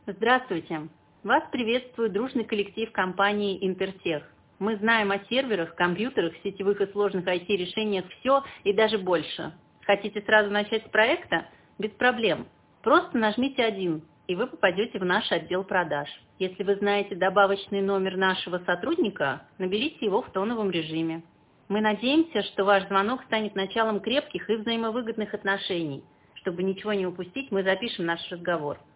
Здравствуйте! Вас приветствует дружный коллектив компании Интертех. Мы знаем о серверах, компьютерах, сетевых и сложных IT-решениях все и даже больше. Хотите сразу начать с проекта? Без проблем. Просто нажмите 1, и вы попадете в наш отдел продаж. Если вы знаете добавочный номер нашего сотрудника, наберите его в тоновом режиме. Мы надеемся, что ваш звонок станет началом крепких и взаимовыгодных отношений. Чтобы ничего не упустить, мы запишем наш разговор.